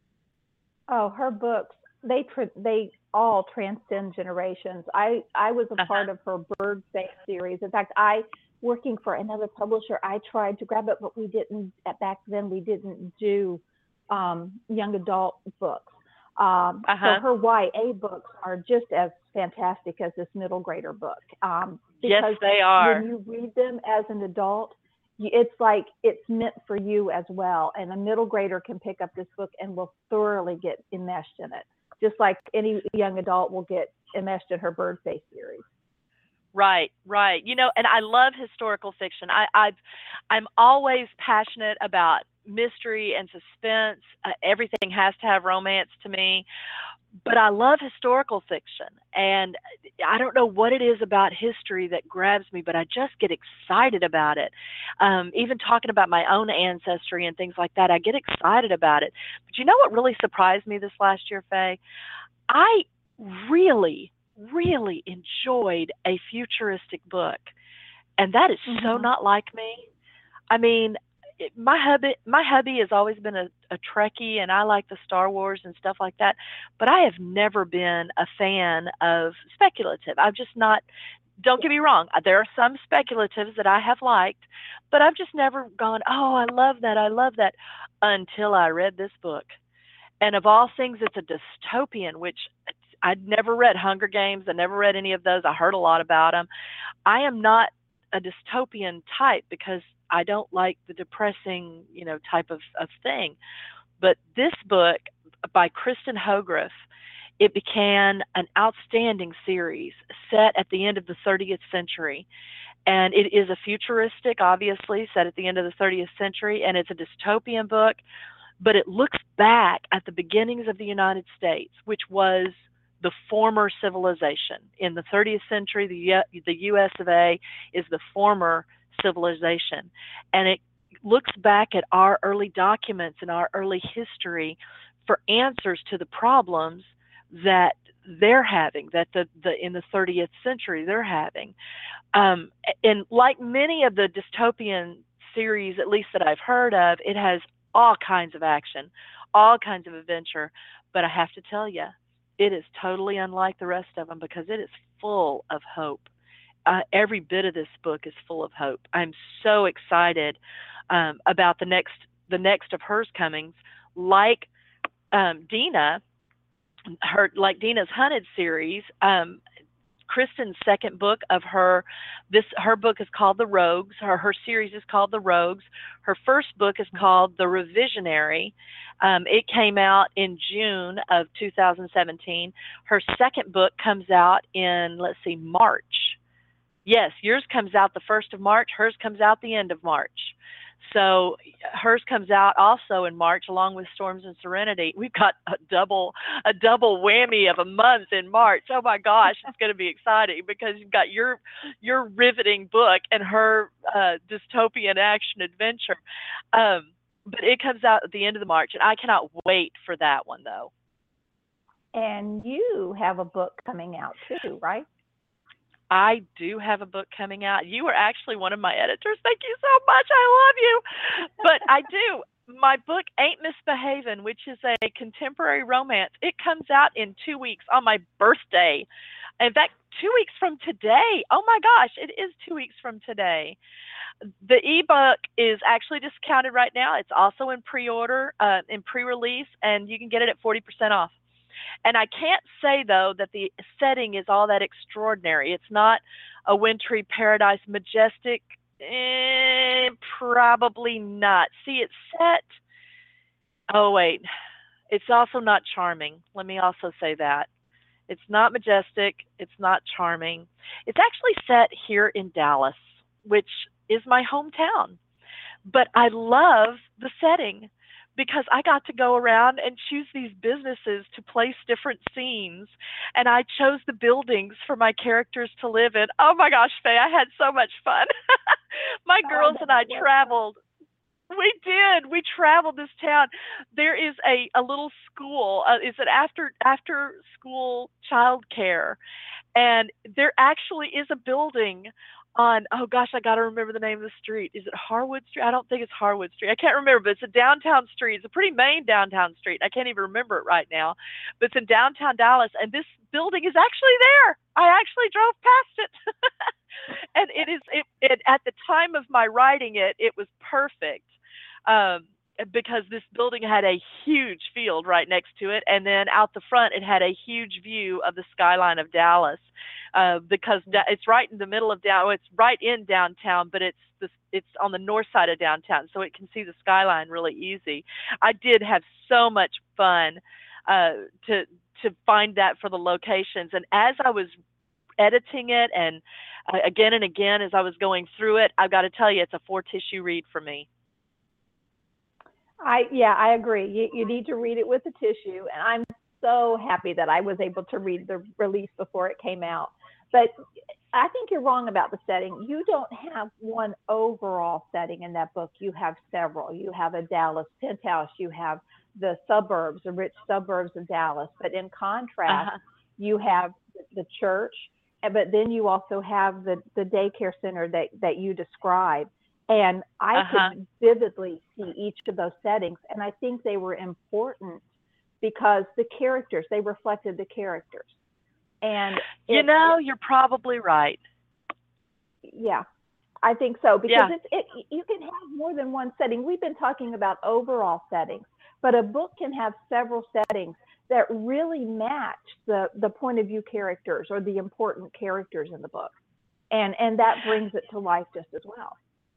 E: Oh, her books, they they all transcend generations. I I was a uh-huh. part of her Bird Safe series. In fact, I working for another publisher, I tried to grab it, but we didn't, back then we didn't do um, young adult books. Um, uh-huh. So her Y A books are just as fantastic as this middle grader book. Um,
D: yes, they are.
E: When you read them as an adult, it's like it's meant for you as well. And a middle grader can pick up this book and will thoroughly get enmeshed in it, just like any young adult will get enmeshed in her Bird Safe series.
D: Right, right. You know, and I love historical fiction. I, I've, I'm always passionate about mystery and suspense. Uh, everything has to have romance to me, but I love historical fiction. And I don't know what it is about history that grabs me, but I just get excited about it. Um, even talking about my own ancestry and things like that, I get excited about it. But you know what really surprised me this last year, Faye? I really really enjoyed a futuristic book, and that is mm-hmm. so not like me. I mean, it, my hubby my hubby has always been a, a Trekkie, and I like the Star Wars and stuff like that, but I have never been a fan of speculative. I've just not, don't get me wrong, there are some speculatives that I have liked, but I've just never gone, oh, I love that, I love that, until I read this book. And of all things, it's a dystopian, which I'd never read Hunger Games. I never read any of those. I heard a lot about them. I am not a dystopian type because I don't like the depressing, you know, type of, of thing. But this book by Kristen Hogrefe, it became an outstanding series set at the end of the thirtieth century. And it is a futuristic, obviously, set at the end of the thirtieth century, and it's a dystopian book, but it looks back at the beginnings of the United States, which was the former civilization. In the thirtieth century, the, U- the U S of A is the former civilization. And it looks back at our early documents and our early history for answers to the problems that they're having, that the, the in the thirtieth century they're having. Um, and like many of the dystopian series, at least that I've heard of, it has all kinds of action, all kinds of adventure. But I have to tell you, it is totally unlike the rest of them because it is full of hope. Uh, every bit of this book is full of hope. I'm so excited um, about the next the next of hers comings, like um, Dina, her like Dina's Hunted series. Um, Kristen's second book of her, this her book is called The Rogues. Her her series is called The Rogues. Her first book is called The Revisionary. Um, it came out in June of two thousand seventeen. Her second book comes out in, let's see, March. Yes, yours comes out the first of March. Hers comes out the end of March. So hers comes out also in March, along with Storms and Serenity. We've got a double a double whammy of a month in March. Oh my gosh, it's going to be exciting because you've got your your riveting book and her uh, dystopian action adventure. Um, but it comes out at the end of the March, and I cannot wait for that one, though.
E: And you have a book coming out too, right?
D: I do have a book coming out. You are actually one of my editors. Thank you so much. I love you. But I do. My book, Ain't Misbehavin', which is a contemporary romance, it comes out in two weeks on my birthday. In fact, two weeks from today. Oh my gosh, it is two weeks from today. The ebook is actually discounted right now. It's also in pre-order, uh, in pre-release, and you can get it at forty percent off. And I can't say, though, that the setting is all that extraordinary. It's not a wintry paradise, majestic. Eh, probably not. See, it's set Oh, wait. It's also not charming. Let me also say that. It's not majestic. It's not charming. It's actually set here in Dallas, which is my hometown. But I love the setting because I got to go around and choose these businesses to place different scenes. And I chose the buildings for my characters to live in. Oh my gosh, Faye, I had so much fun. My
E: Oh, I
D: girls
E: bet
D: and I
E: that was fun.
D: traveled. We did. We traveled this town. There is a, a little school. Uh, it's an after after school child care, and there actually is a building on, oh gosh, I got to remember the name of the street. Is it Harwood Street? I don't think it's Harwood Street. I can't remember, but it's a downtown street. It's a pretty main downtown street. I can't even remember it right now, but it's in downtown Dallas, and this building is actually there. I actually drove past it. And it is it, it at the time of my writing it, it was perfect. Um, because this building had a huge field right next to it, and then out the front it had a huge view of the skyline of Dallas, uh, because da- it's right in the middle of down. It's right in downtown, but it's the, it's on the north side of downtown, so it can see the skyline really easy. I did have so much fun uh, to to find that for the locations, and as I was editing it and uh, again and again as I was going through it, I've got to tell you, it's a four tissue read for me.
E: I yeah, I agree. You, you need to read it with a tissue, and I'm so happy that I was able to read the release before it came out. But I think you're wrong about the setting. You don't have one overall setting in that book. You have several. You have a Dallas penthouse. You have the suburbs, the rich suburbs of Dallas. But in contrast,
D: Uh-huh.
E: you have the church, but then you also have the, the daycare center that, that you describe. And I
D: Uh-huh.
E: could vividly see each of those settings. And I think they were important because the characters, they reflected the characters. And
D: You
E: it,
D: know,
E: it
D: you're probably right.
E: yeah, I think so, because
D: Yeah.
E: it's, it, you can have more than one setting. We've been talking about overall settings, but a book can have several settings that really match the, the point of view characters or the important characters in the book. And, and that brings it to life just as well.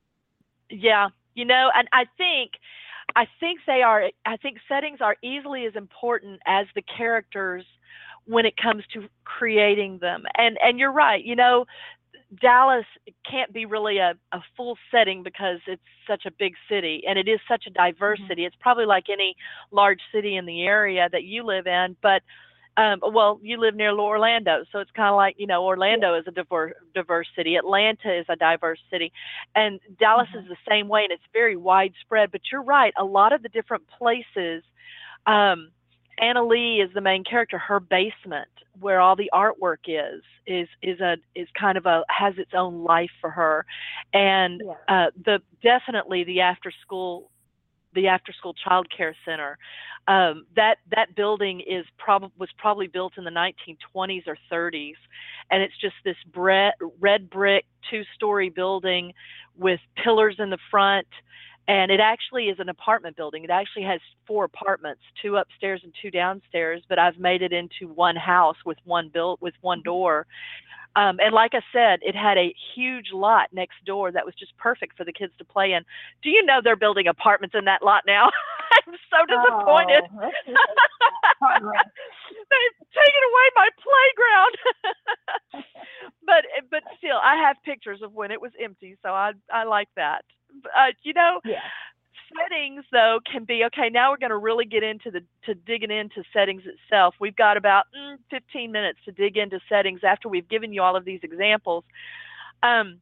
D: Yeah. You know, and I think I think they are I think settings are easily as important as the characters when it comes to creating them. And and you're right, you know, Dallas can't be really a, a full setting because it's such a big city and it is such a diverse
E: Mhm.
D: city. It's probably like any large city in the area that you live in, but um, well, you live near Orlando, so it's kind of like, you know,
E: Yeah.
D: Orlando is a diverse, diverse city. Atlanta is a diverse city, and Dallas
E: Mhm.
D: is the same way, and it's very widespread. But you're right, a lot of the different places. Um, Anna Lee is the main character. Her basement, where all the artwork is, is is a is kind of a has its own life for her, and
E: Yeah.
D: uh, the definitely the after school the after school child care center. Um, that that building is prob- was probably built in the nineteen twenties or thirties, and it's just this bre- red brick two story building with pillars in the front. And it actually is an apartment building. It actually has four apartments, two upstairs and two downstairs. But I've made it into one house with one built with one door. Um, and like I said, it had a huge lot next door that was just perfect for the kids to play in. Do you know they're building apartments in that lot now? I'm so disappointed.
E: Oh, let's see progress.
D: They've taken away my playground. but but still, I have pictures of when it was empty, so I I like that. Uh, you know,
E: Yeah.
D: settings though can be okay. Now we're going to really get into the to digging into settings itself. We've got about mm, fifteen minutes to dig into settings after we've given you all of these examples. Um,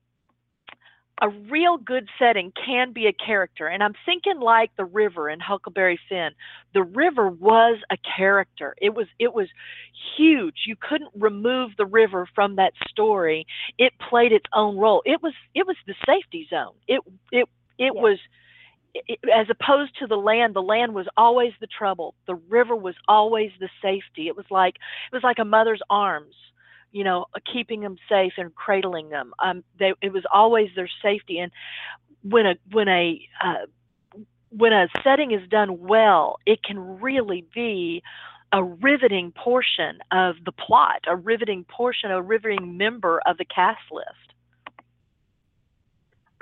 D: a real good setting can be a character, and I'm thinking like the river in Huckleberry Finn. The river was a character. It was it was huge. You couldn't remove the river from that story. It played its own role. It was it was the safety zone. It it it
E: Yeah.
D: was it, as opposed to the land. The land was always the trouble. The river was always the safety. It was like it was like a mother's arms, you know, keeping them safe and cradling them. Um, they, it was always their safety. And when a when a uh, when a setting is done well, it can really be a riveting portion of the plot, a riveting portion, a riveting member of the cast list.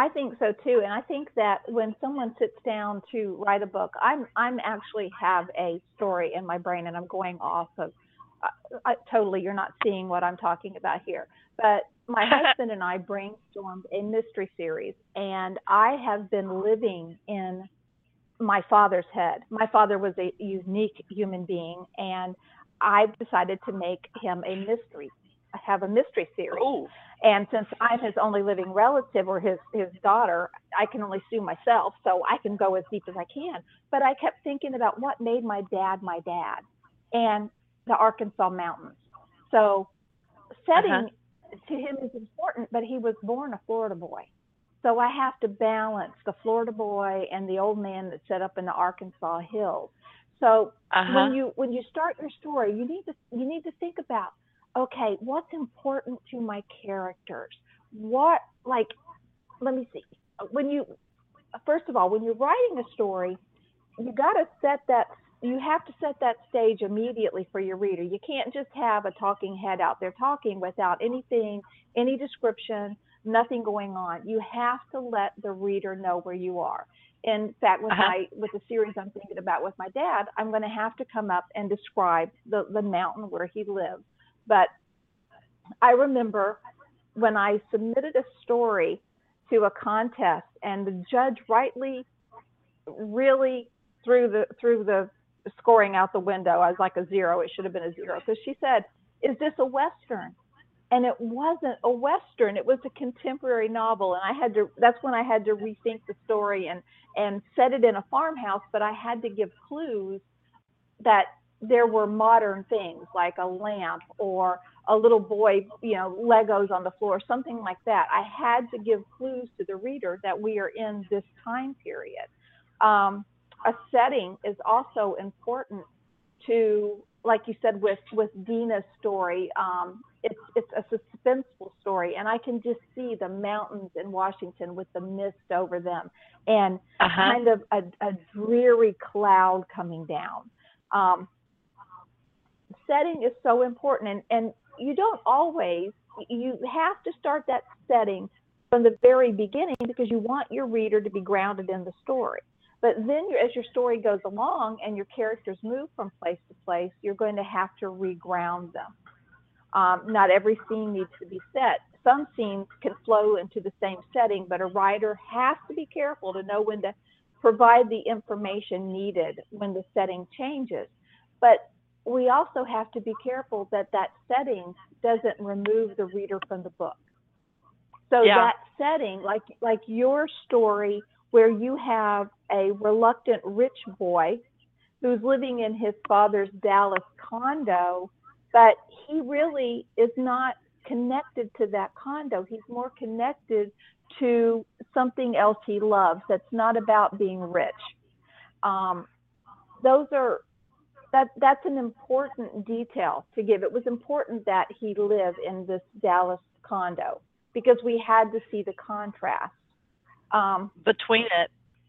E: I think so too, and I think that when someone sits down to write a book, I'm I'm actually have a story in my brain, and I'm going off of uh, I, totally. You're not seeing what I'm talking about here, but my husband and I brainstormed a mystery series, and I have been living in my father's head. My father was a unique human being, and I've decided to make him a mystery, have a mystery series.
D: Ooh.
E: And since I'm his only living relative, or his, his daughter, I can only sue myself, so I can go as deep as I can. But I kept thinking about what made my dad my dad, and the Arkansas mountains. So setting uh-huh. to him is important, but he was born a Florida boy. So I have to balance the Florida boy and the old man that set up in the Arkansas hills. So uh-huh. when you when you start your story, you need to you need to think about, okay, what's important to my characters? What, like, let me see. When you, first of all, when you're writing a story, you got to set that, you have to set that stage immediately for your reader. You can't just have a talking head out there talking without anything, any description, nothing going on. You have to let the reader know where you are. In fact, with uh-huh. my with the series I'm thinking about with my dad, I'm going to have to come up and describe the, the mountain where he lives. But I remember when I submitted a story to a contest, and the judge rightly really threw the threw the scoring out the window. I was like a zero. It should have been a zero, because she said, "Is this a Western?" And it wasn't a Western. It was a contemporary novel. And I had to, that's when I had to rethink the story and, and set it in a farmhouse, but I had to give clues that there were modern things like a lamp or a little boy, you know, Legos on the floor, something like that. I had to give clues to the reader that we are in this time period. Um, a setting is also important to, like you said, with, with Dina's story, um, it's, it's a suspenseful story, and I can just see the mountains in Washington with the mist over them, and uh-huh. kind of a, a dreary cloud coming down. Um, setting is so important, and, and you don't always, you have to start that setting from the very beginning, because you want your reader to be grounded in the story. But then as your story goes along and your characters move from place to place, you're going to have to reground them. Um, not every scene needs to be set. Some scenes can flow into the same setting, but a writer has to be careful to know when to provide the information needed when the setting changes. But we also have to be careful that that setting doesn't remove the reader from the book. So yeah. that setting, like like your story, where you have a reluctant rich boy who's living in his father's Dallas condo, but he really is not connected to that condo. He's more connected to something else he loves that's not about being rich. Um, those are, that that's an important detail to give. It was important that he live in this Dallas condo, because we had to see the contrast. Um,
D: between it,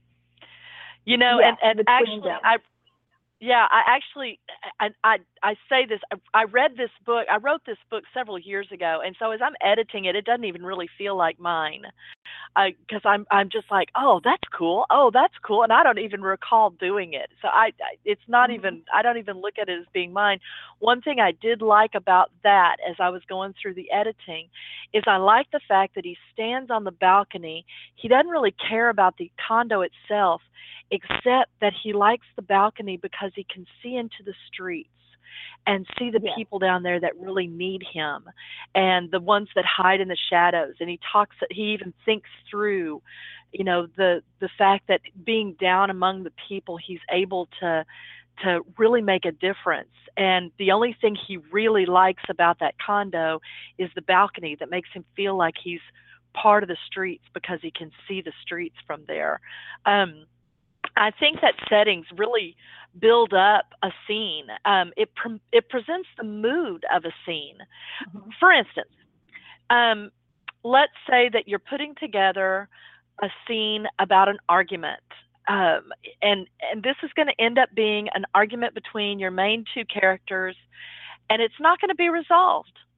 D: you know,
E: yeah,
D: and, and actually, them. I, yeah, I actually, I, I, I say this, I, I read this book, I wrote this book several years ago, and so as I'm editing it, it doesn't even really feel like mine, because uh, I'm, I'm just like, oh, that's cool, oh, that's cool, and I don't even recall doing it, so I, I it's not mm-hmm. even, I don't even look at it as being mine. One thing I did like about that, as I was going through the editing, is I like the fact that he stands on the balcony. He doesn't really care about the condo itself, except that he likes the balcony because he can see into the streets and see the yeah. people down there that really need him, and the ones that hide in the shadows. And he talks, he even thinks through, you know, the the fact that being down among the people, he's able to to really make a difference. And the only thing he really likes about that condo is the balcony, that makes him feel like he's part of the streets, because he can see the streets from there. Um, I think that settings really build up a scene. Um, it pre- it presents the mood of a scene. Mm-hmm. For instance, um, let's say that you're putting together a scene about an argument, um, and and this is going to end up being an argument between your main two characters, and it's not going to be resolved.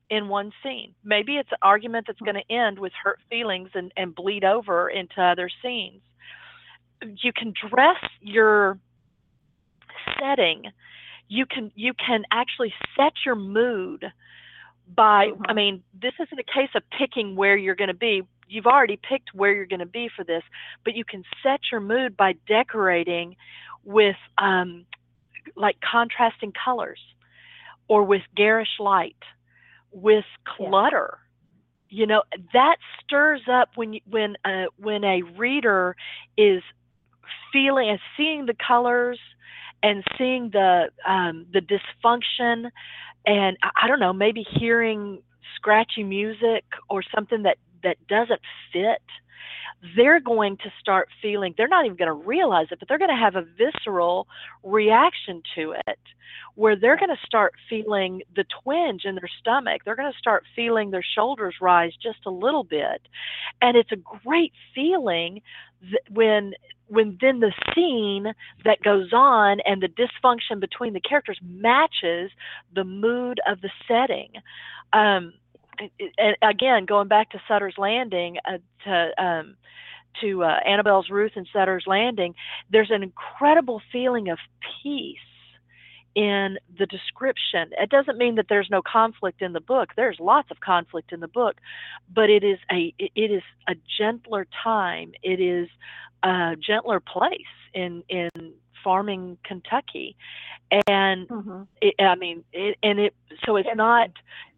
D: in one scene. Maybe it's an argument that's going to end with hurt feelings and, and bleed over into other scenes. You can dress your setting. You can you can actually set your mood by,
E: Mhm.
D: I mean, this isn't a case of picking where you're going to be. You've already picked where you're going to be for this, but you can set your mood by decorating with um, like contrasting colors, or with garish light, with clutter. Yeah. You know, that stirs up when you, when uh, when a reader is feeling and seeing the colors and seeing the um, the dysfunction, and I don't know, maybe hearing scratchy music or something that, that doesn't fit, they're going to start feeling, they're not even going to realize it, but they're going to have a visceral reaction to it, where they're going to start feeling the twinge in their stomach. They're going to start feeling their shoulders rise just a little bit. And it's a great feeling when when then the scene that goes on and the dysfunction between the characters matches the mood of the setting. Um, and again, going back to Sutter's Landing, uh, to um, to uh, Annabelle's Ruth and Sutter's Landing, there's an incredible feeling of peace in the description. It doesn't mean that there's no conflict in the book. There's lots of conflict in the book, but it is a it is a gentler time. It is a gentler place in in farming Kentucky, and
E: Mm-hmm.
D: it, I mean, it, and it so it's not.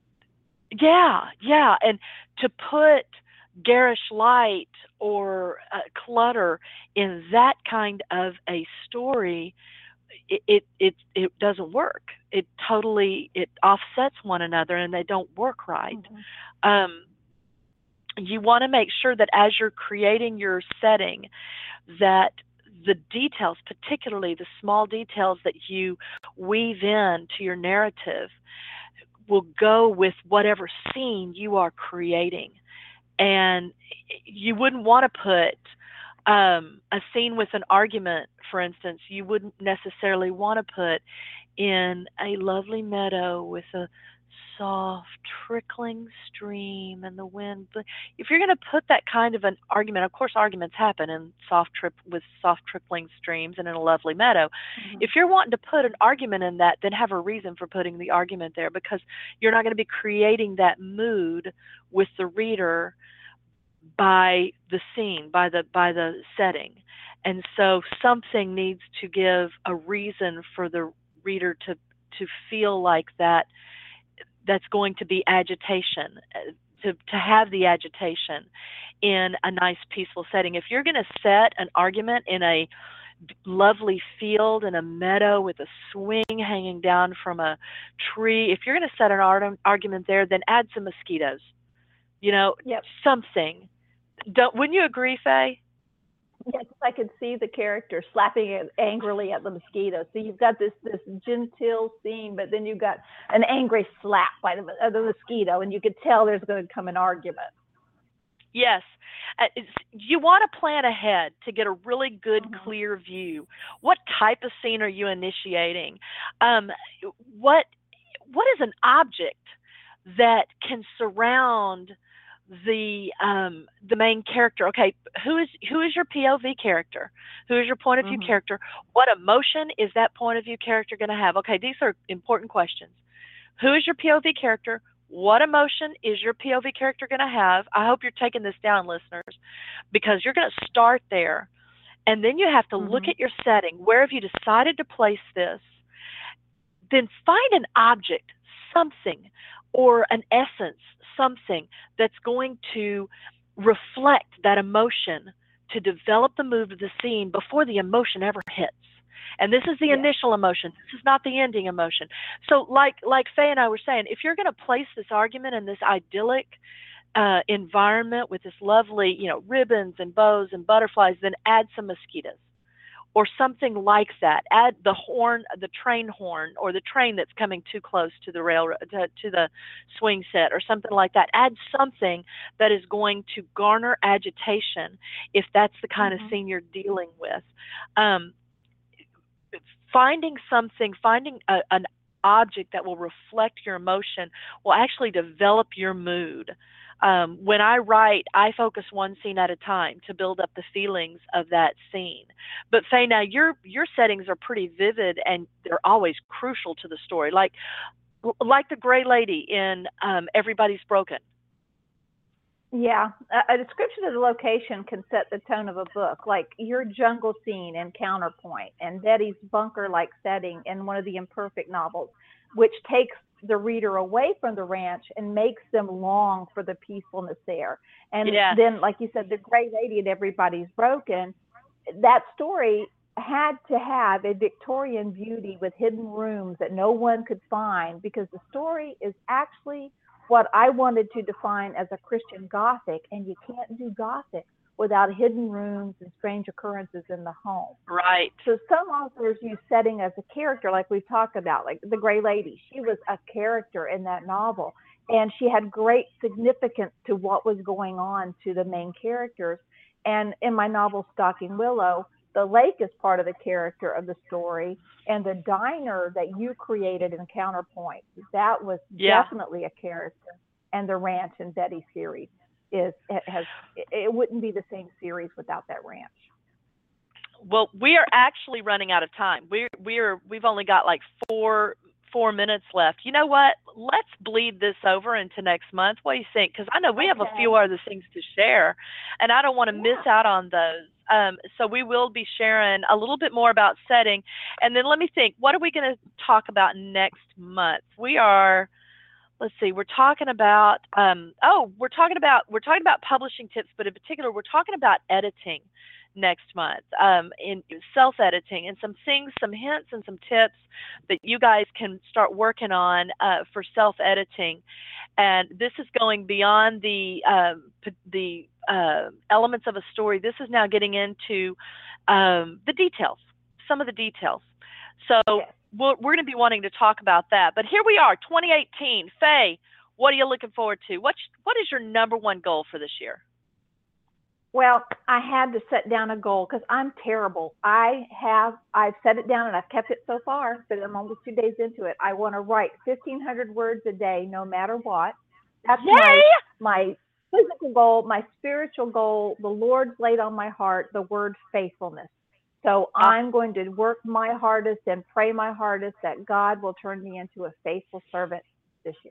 D: Yeah, yeah, and to put garish light or uh, clutter in that kind of a story, it, it it it doesn't work. It totally it offsets one another, and they don't work right. Mm-hmm. Um, you want to make sure that as you're creating your setting, that the details, particularly the small details that you weave in to your narrative, will go with whatever scene you are creating. And you wouldn't want to put um, a scene with an argument, for instance. You wouldn't necessarily want to put in a lovely meadow with a soft trickling stream and the wind. If you're going to put that kind of an argument, of course arguments happen in soft trip with soft trickling streams and in a lovely meadow. Mm-hmm. If you're wanting to put an argument in that, then have a reason for putting the argument there, because you're not going to be creating that mood with the reader by the scene, by the by the setting. And so something needs to give a reason for the reader to to feel like that that's going to be agitation, to, to have the agitation in a nice, peaceful setting. If you're going to set an argument in a lovely field in a meadow with a swing hanging down from a tree, if you're going to set an ar- argument there, then add some mosquitoes, you know, yep. something. Don't, wouldn't you agree, Faye?
E: Yes, I could see the character slapping it angrily at the mosquito. So you've got this this genteel scene, but then you've got an angry slap by the, uh, the mosquito, and you could tell there's going to come an argument.
D: Yes. Uh, you want to plan ahead to get a really good, mm-hmm. clear view. What type of scene are you initiating? Um, what What is an object that can surround the um the main character? Okay, who is who is your P O V character? Who is your point of view mm-hmm. character? What emotion is that point of view character going to have? Okay, these are important questions. Who is your P O V character? What emotion is your P O V character going to have? I hope you're taking this down, listeners, because you're going to start there, and then you have to mm-hmm. look at your setting. Where have you decided to place this? Then find an object, something, or an essence, something that's going to reflect that emotion, to develop the mood of the scene before the emotion ever hits. And this is the yeah. initial emotion. This is not the ending emotion. So like like Faye and I were saying, if you're going to place this argument in this idyllic uh, environment with this lovely, you know, ribbons and bows and butterflies, then add some mosquitoes or something like that. Add the horn, the train horn, or the train that's coming too close to the railroad, to, to the swing set, or something like that. Add something that is going to garner agitation if that's the kind mm-hmm. of scene you're dealing with. Um, finding something, finding a, an object that will reflect your emotion will actually develop your mood. Um, when I write, I focus one scene at a time to build up the feelings of that scene. But Faye, now your your settings are pretty vivid and they're always crucial to the story, like like the gray lady in um, Everybody's Broken.
E: Yeah, a, a description of the location can set the tone of a book, like your jungle scene in Counterpoint and Betty's bunker-like setting in one of the Imperfect novels, which takes the reader away from the ranch and makes them long for the peacefulness there. And yeah. then, like you said, the gray lady and Everybody's Broken, that story had to have a Victorian beauty with hidden rooms that no one could find, because the story is actually what I wanted to define as a Christian Gothic, and you can't do Gothic without hidden rooms and strange occurrences in the home.
D: Right.
E: So some authors use setting as a character, like we've talked about, like the Gray Lady. She was a character in that novel, and she had great significance to what was going on to the main characters. And in my novel, Stalking Willow, the lake is part of the character of the story, and the diner that you created in Counterpoint, that was yeah. definitely a character. And the ranch in Betty series is it has it wouldn't be the same series without that ranch.
D: Well, we are actually running out of time. We're we're we've only got like four four minutes left. You know what? Let's bleed this over into next month. What do you think? Because I know we okay. have a few other things to share, and I don't want to yeah. miss out on those. Um, so we will be sharing a little bit more about setting. And then let me think, what are we going to talk about next month? We are, let's see, we're talking about, um, oh, we're talking about, we're talking about publishing tips, but in particular, we're talking about editing next month, um, in self-editing, and some things, some hints and some tips that you guys can start working on uh, for self-editing. And this is going beyond the um, the uh, elements of a story. This is now getting into um, the details, some of the details. So yes. we're, we're going to be wanting to talk about that. But here we are, twenty eighteen. Faye, what are you looking forward to? What what is your number one goal for this year?
E: Well, I had to set down a goal because I'm terrible. I have, I've set it down and I've kept it so far, but I'm only two days into it. I want to write fifteen hundred words a day, no matter what. That's
D: Yay!
E: my, my physical goal, my spiritual goal. The Lord's laid on my heart the word faithfulness. So I'm going to work my hardest and pray my hardest that God will turn me into a faithful servant this year.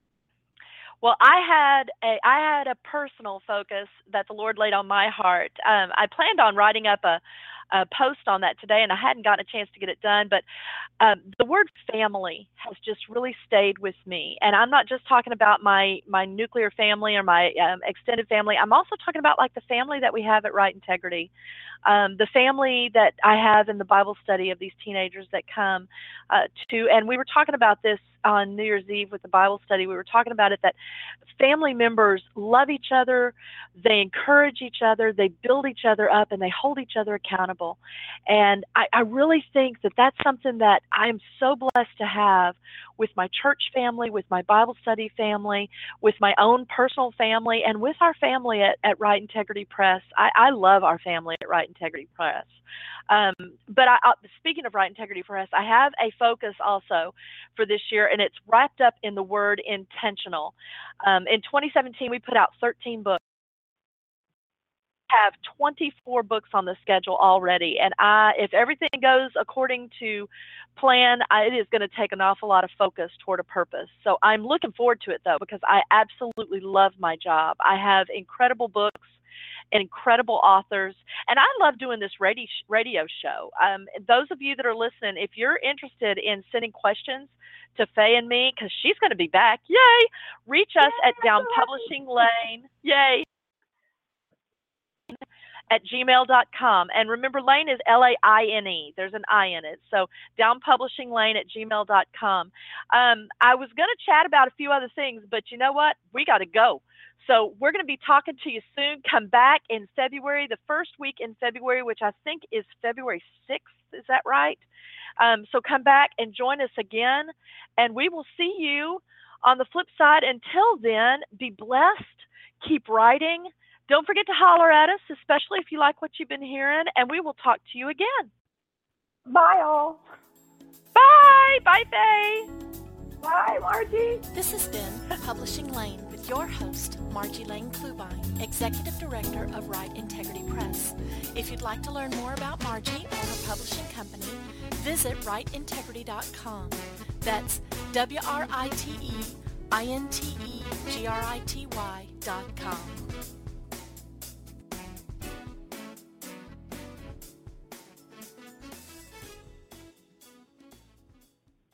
D: Well, I had a I had a personal focus that the Lord laid on my heart. Um, I planned on writing up a, a post on that today, and I hadn't gotten a chance to get it done. But um, the word family has just really stayed with me, and I'm not just talking about my my nuclear family or my um, extended family. I'm also talking about like the family that we have at Right Integrity, um, the family that I have in the Bible study of these teenagers that come uh, to. And we were talking about this on New Year's Eve with the Bible study. We were talking about it, that family members love each other, they encourage each other, they build each other up, and they hold each other accountable. And I, I really think that that's something that I'm so blessed to have with my church family, with my Bible study family, with my own personal family, and with our family at, at Right Integrity Press. I, I love our family at Right Integrity Press. Um, but I, I, speaking of Right Integrity Press, I have a focus also for this year, and it's wrapped up in the word intentional. Um, in twenty seventeen, we put out thirteen books. Have twenty-four books on the schedule already, and I, if everything goes according to plan, I, it is going to take an awful lot of focus toward a purpose. So I'm looking forward to it, though, because I absolutely love my job. I have incredible books and incredible authors, and I love doing this radio radio show. Um, those of you that are listening, if you're interested in sending questions to Faye and me, because she's going to be back, yay! Reach us at Down Publishing Lane, yay! at gmail dot com. And remember, Lane is L A I N E. There's an I in it. So Down Publishing Lane at gmail dot com. Um, I was going to chat about a few other things, but you know what? We got to go. So we're going to be talking to you soon. Come back in February, the first week in February, which I think is February sixth. Is that right? Um, so come back and join us again, and we will see you on the flip side. Until then, be blessed. Keep writing. Don't forget to holler at us, especially if you like what you've been hearing, and we will talk to you again.
E: Bye, all.
D: Bye. Bye. Bye, Faye.
E: Bye, Margie.
C: This has been Publishing Lane with your host, Margie Lane Klubine, Executive Director of Right Integrity Press. If you'd like to learn more about Margie or her publishing company, visit right integrity dot com. That's W R I T E I N T E G R I T Y dot com.